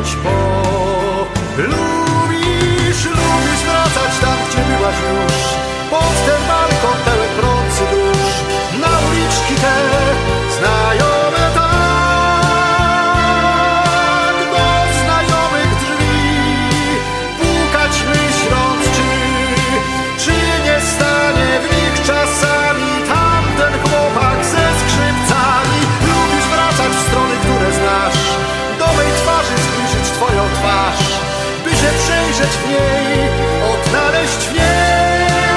chodzić po. Lubisz wracać tam, gdzie byłaś już, pod ten balkon pełen procedur, na uliczki te znajome tak, do znajomych drzwi pukać myśląc, czy nie stanie w nich czasami tamten chłopak ze skrzypcami. Lubisz wracać w strony, które znasz, do mej twarzy zbliżyć twoją twarz, by się przejrzeć w niej